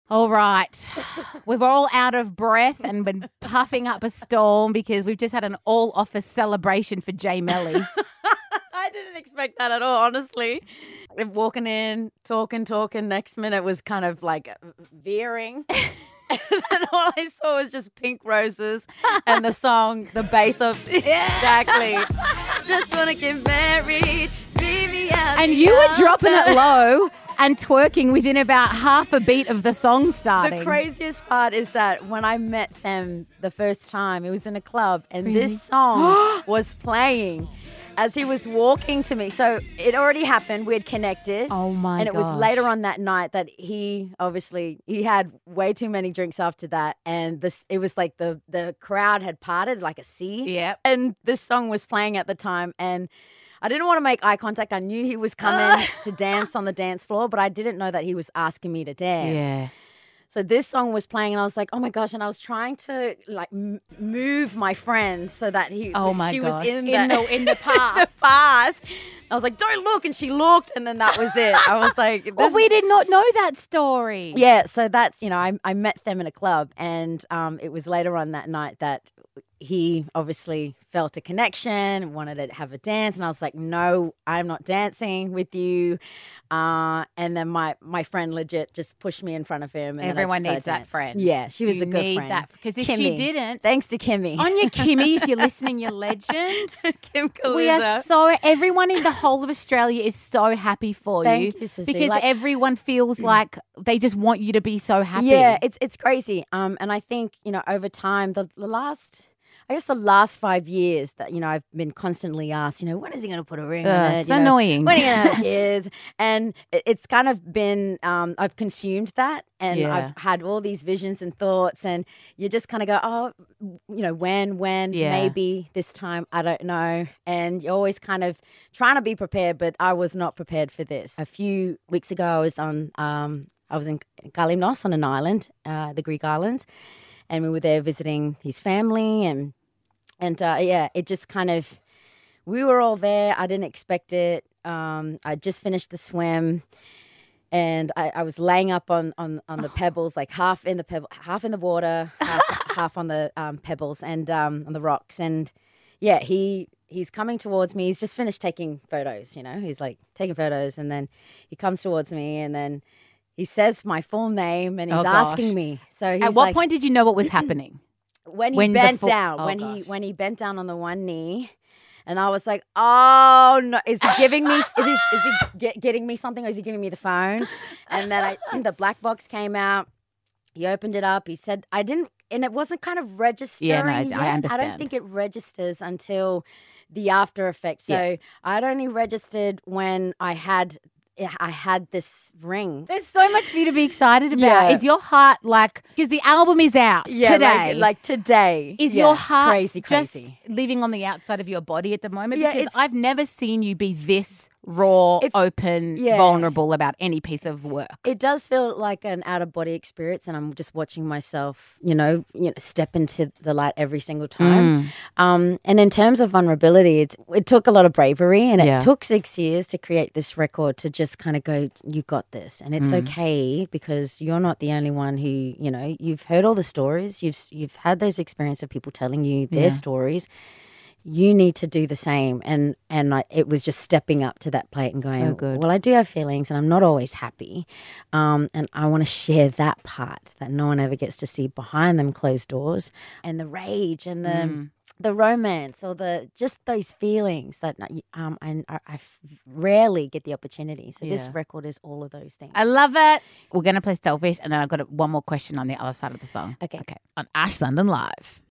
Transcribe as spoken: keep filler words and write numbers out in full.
All right. We're all out of breath and been puffing up a storm because we've just had an all-office celebration for Jay Melly. I didn't expect that at all, honestly. Walking in, talking, talking. Next minute was kind of like veering. And then all I saw was just pink roses and the song, the bass of exactly. Just want to get married, leave me out. And you were dropping it low and twerking within about half a beat of the song starting. The craziest part is that when I met them the first time, it was in a club, and Really? this song was playing as he was walking to me. So it already happened. We had connected. Oh, my And it gosh. was later on that night that he obviously, he had way too many drinks after that. And this, it was like the, the crowd had parted like a sea. Yep. And this song was playing at the time. And I didn't want to make eye contact. I knew he was coming to dance on the dance floor, but I didn't know that he was asking me to dance. Yeah. So this song was playing, and I was like, "Oh my gosh!" And I was trying to like m- move my friend so that he, Oh my she gosh. was in, In the, the- in the path. the path. I was like, "Don't look," and she looked, and then that was it. I was like, this Well, we did not know that story. yeah." So that's, you know, I I met them in a club, and um, it was later on that night that he obviously felt a connection, wanted to have a dance, and I was like, "No, I'm not dancing with you." Uh, and then my my friend legit just pushed me in front of him. And then I Everyone just needs started that dancing. friend. Yeah, she was You a good need friend. that, because if she Kimmy. didn't, Thanks to Kimmy. on your Kimmy, if you're listening, you're legend. Kim We are so, everyone in the whole of Australia is so happy for Thank you. you, Susie. Because Like- everyone feels like they just want you to be so happy. Yeah, it's it's crazy. Um, and I think, you know, over time, the, the last, I guess the last five years that, you know, I've been constantly asked, you know, when is he going to put a ring on Ugh, it? it's You know, annoying. When are you going to have kids? And it, it's kind of been, um, I've consumed that, and Yeah. I've had all these visions and thoughts, and you just kind of go, oh, you know, when, when, Yeah. maybe this time, I don't know. And you're always kind of trying to be prepared, but I was not prepared for this. A few weeks ago, I was on, um, I was in Galimnos on an island, uh, the Greek islands, and we were there visiting his family, and and uh, yeah, it just kind of, we were all there. I didn't expect it. Um, I just finished the swim, and I, I was laying up on, on, on the pebbles, like half in the pebble, half in the water, half, half on the um, pebbles and um, on the rocks, and yeah, he. He's coming towards me. He's just finished taking photos, you know. He's like taking photos, and then he comes towards me, and then he says my full name, and he's Oh, gosh. asking me. So he's At what like, point did you know what was happening? when he when the bent full- down, oh, when he gosh. when he bent down on the one knee, and I was like, "Oh no, is he giving me? Is he, is he get, getting me something, or is he giving me the phone?" And then I, the black box came out. He opened it up. He said, "I didn't," and it wasn't kind of registering. Yeah, no, I yet. I don't understand. think it registers until the after effect. So Yeah. I'd only registered when I had I had this ring. There's so much for you to be excited about. Yeah. Is your heart like, because the album is out Yeah, today. like, like today. is Yeah, your heart crazy, just crazy? living on the outside of your body at the moment? Yeah, Because it's- I've never seen you be this raw, It's- open, yeah. vulnerable about any piece of work. It does feel like an out of body experience, and I'm just watching myself, you know, you know, step into the light every single time. Mm. Um, and in terms of vulnerability, it's, it took a lot of bravery, and it Yeah. took six years to create this record to just kind of go, you got this, and it's Mm. okay because you're not the only one who, you know, you've heard all the stories, you've you've had those experiences of people telling you their Yeah. stories. You need to do the same, and and I, it was just stepping up to that plate and going, So good. well, I do have feelings, and I'm not always happy, um, and I want to share that part that no one ever gets to see behind them closed doors, and the rage and the Mm. the romance, or the just those feelings that um I, I, I rarely get the opportunity. So this Yeah. record is all of those things. I love it. We're going to play Selfish, and then I've got one more question on the other side of the song. Okay. Okay. On Ash London Live.